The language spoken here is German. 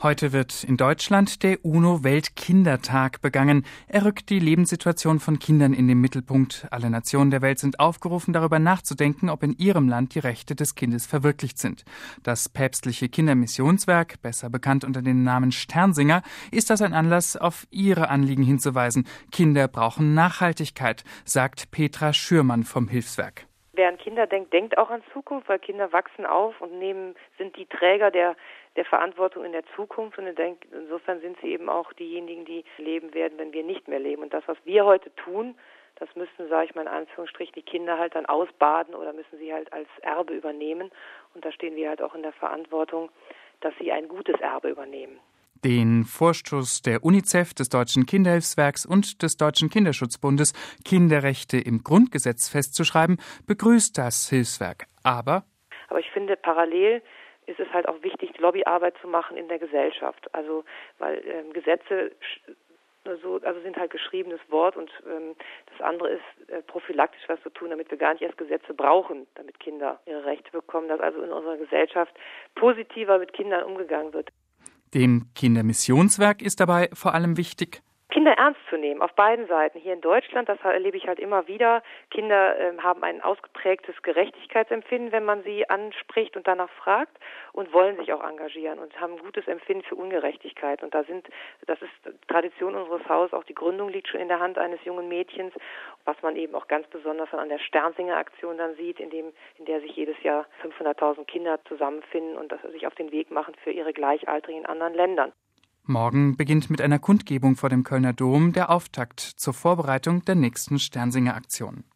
Heute wird in Deutschland der UNO-Weltkindertag begangen. Er rückt die Lebenssituation von Kindern in den Mittelpunkt. Alle Nationen der Welt sind aufgerufen, darüber nachzudenken, ob in ihrem Land die Rechte des Kindes verwirklicht sind. Das päpstliche Kindermissionswerk, besser bekannt unter dem Namen Sternsinger, ist das ein Anlass, auf ihre Anliegen hinzuweisen. Kinder brauchen Nachhaltigkeit, sagt Petra Schürmann vom Hilfswerk. Wer an Kinder denkt, denkt auch an Zukunft, weil Kinder wachsen auf und sind die Träger der Verantwortung in der Zukunft. Und insofern sind sie eben auch diejenigen, die leben werden, wenn wir nicht mehr leben. Und das, was wir heute tun, das müssten, sage ich mal in Anführungsstrichen, die Kinder halt dann ausbaden oder müssen sie halt als Erbe übernehmen. Und da stehen wir halt auch in der Verantwortung, dass sie ein gutes Erbe übernehmen. Den Vorstoß der UNICEF, des Deutschen Kinderhilfswerks und des Deutschen Kinderschutzbundes, Kinderrechte im Grundgesetz festzuschreiben, begrüßt das Hilfswerk. Aber ich finde, parallel ist es halt auch wichtig, Lobbyarbeit zu machen in der Gesellschaft. Also, weil Gesetze sind halt geschriebenes Wort und das andere ist prophylaktisch was zu tun, damit wir gar nicht erst Gesetze brauchen, damit Kinder ihre Rechte bekommen, dass also in unserer Gesellschaft positiver mit Kindern umgegangen wird. Dem Kindermissionswerk ist dabei vor allem wichtig, Kinder ernst zu nehmen, auf beiden Seiten. Hier in Deutschland, das erlebe ich halt immer wieder, Kinder haben ein ausgeprägtes Gerechtigkeitsempfinden, wenn man sie anspricht und danach fragt und wollen sich auch engagieren und haben ein gutes Empfinden für Ungerechtigkeit. Und das ist Tradition unseres Hauses, auch die Gründung liegt schon in der Hand eines jungen Mädchens, was man eben auch ganz besonders an der Sternsinger-Aktion dann sieht, in der sich jedes Jahr 500.000 Kinder zusammenfinden und sich auf den Weg machen für ihre Gleichaltrigen in anderen Ländern. Morgen beginnt mit einer Kundgebung vor dem Kölner Dom der Auftakt zur Vorbereitung der nächsten Sternsinger-Aktion.